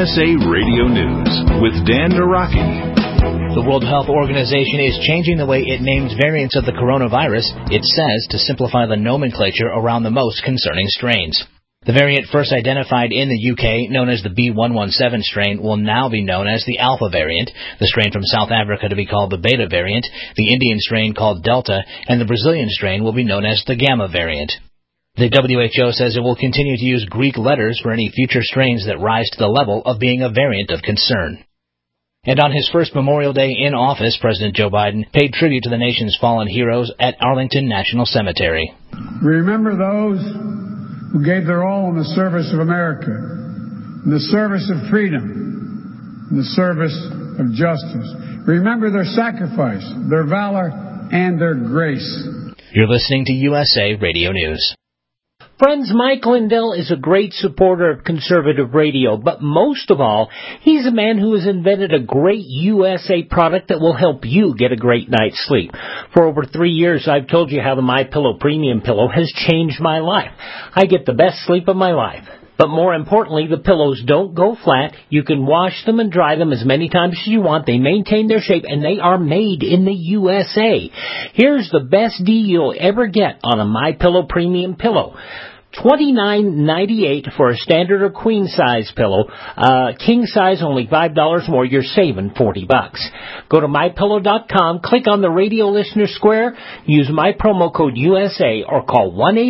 USA Radio News with Dan Naraki. The World Health Organization is changing the way it names variants of the coronavirus, it says, to simplify the nomenclature around the most concerning strains. The variant first identified in the UK, known as the B117 strain, will now be known as the Alpha variant, the strain from South Africa to be called the Beta variant, the Indian strain called Delta, and the Brazilian strain will be known as the Gamma variant. The WHO says it will continue to use Greek letters for any future strains that rise to the level of being a variant of concern. And on his first Memorial Day in office, President Joe Biden paid tribute to the nation's fallen heroes at Arlington National Cemetery. Remember those who gave their all in the service of America, in the service of freedom, in the service of justice. Remember their sacrifice, their valor, and their grace. You're listening to USA Radio News. Friends, Mike Lindell is a great supporter of conservative radio, but most of all, he's a man who has invented a great USA product that will help you get a great night's sleep. For over 3 years, I've told you how the MyPillow Premium Pillow has changed my life. I get the best sleep of my life. But more importantly, the pillows don't go flat. You can wash them and dry them as many times as you want. They maintain their shape, and they are made in the USA. Here's the best deal you'll ever get on a MyPillow Premium Pillow. $29.98 for a standard or queen size pillow. King size only $5 more. You're saving $40. Go to mypillow.com, click on the radio listener square, use my promo code USA, or call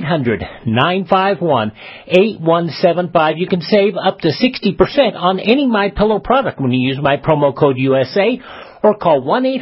1-800-951-8175. You can save up to 60% on any MyPillow product when you use my promo code USA, or call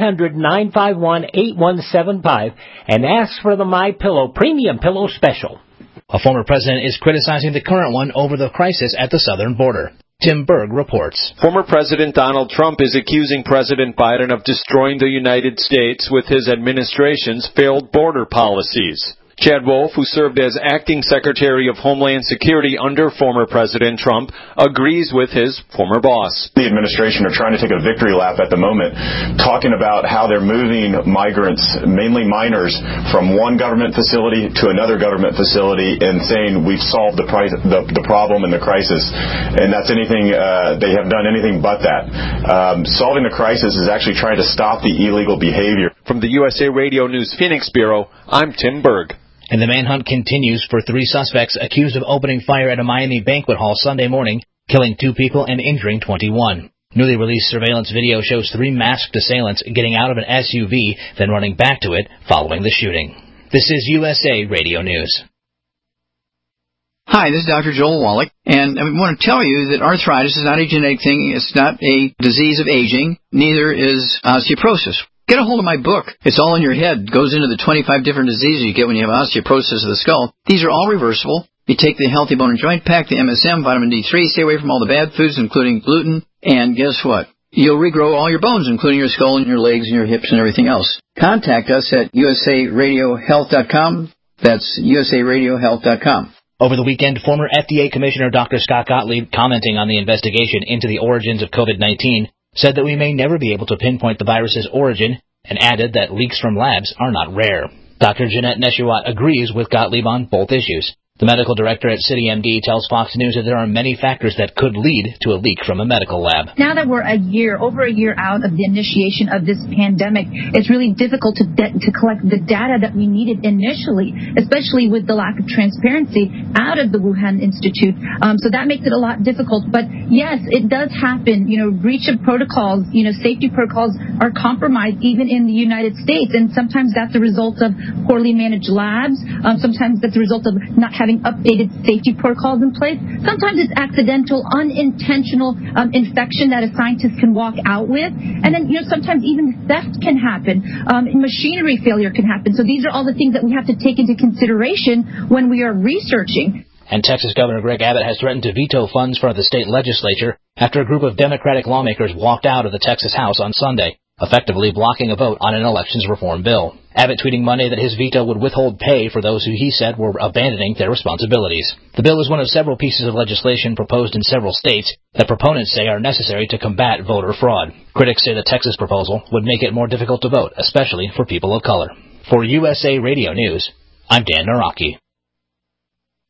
1-800-951-8175 and ask for the MyPillow Premium Pillow Special. A former president is criticizing the current one over the crisis at the southern border. Tim Berg reports. Former President Donald Trump is accusing President Biden of destroying the United States with his administration's failed border policies. Chad Wolf, who served as acting Secretary of Homeland Security under former President Trump, agrees with his former boss. The administration are trying to take a victory lap at the moment, talking about how they're moving migrants, mainly minors, from one government facility to another government facility and saying we've solved the problem and the crisis. And that's anything, they have done anything but that. Solving the crisis is actually trying to stop the illegal behavior. From the USA Radio News Phoenix Bureau, I'm Tim Berg. And the manhunt continues for 3 suspects accused of opening fire at a Miami banquet hall Sunday morning, killing 2 people and injuring 21. Newly released surveillance video shows 3 masked assailants getting out of an SUV, then running back to it following the shooting. This is USA Radio News. Hi, this is Dr. Joel Wallach, and I want to tell you that arthritis is not a genetic thing. It's not a disease of aging. Neither is osteoporosis. Get a hold of my book. It's all in your head. It goes into the 25 different diseases you get when you have osteoporosis of the skull. These are all reversible. You take the Healthy Bone and Joint Pack, the MSM, vitamin D3, stay away from all the bad foods, including gluten, and guess what? You'll regrow all your bones, including your skull and your legs and your hips and everything else. Contact us at usaradiohealth.com. That's usaradiohealth.com. Over the weekend, former FDA Commissioner Dr. Scott Gottlieb, commenting on the investigation into the origins of COVID-19, said that we may never be able to pinpoint the virus's origin, and added that leaks from labs are not rare. Dr. Jeanette Neshuat agrees with Gottlieb on both issues. The medical director at CityMD tells Fox News that there are many factors that could lead to a leak from a medical lab. Now that we're over a year out of the initiation of this pandemic, it's really difficult to collect the data that we needed initially, especially with the lack of transparency out of the Wuhan Institute. So that makes it a lot difficult. But yes, it does happen. Breach of protocols, safety protocols are compromised even in the United States. And sometimes that's a result of poorly managed labs. Sometimes that's a result of not having updated safety protocols in place. Sometimes it's accidental, unintentional infection that a scientist can walk out with. And then, sometimes even theft can happen. Machinery failure can happen. So these are all the things that we have to take into consideration when we are researching. And Texas Governor Greg Abbott has threatened to veto funds for the state legislature after a group of Democratic lawmakers walked out of the Texas House on Sunday, effectively blocking a vote on an elections reform bill. Abbott tweeting Monday that his veto would withhold pay for those who he said were abandoning their responsibilities. The bill is one of several pieces of legislation proposed in several states that proponents say are necessary to combat voter fraud. Critics say the Texas proposal would make it more difficult to vote, especially for people of color. For USA Radio News, I'm Dan Naraki.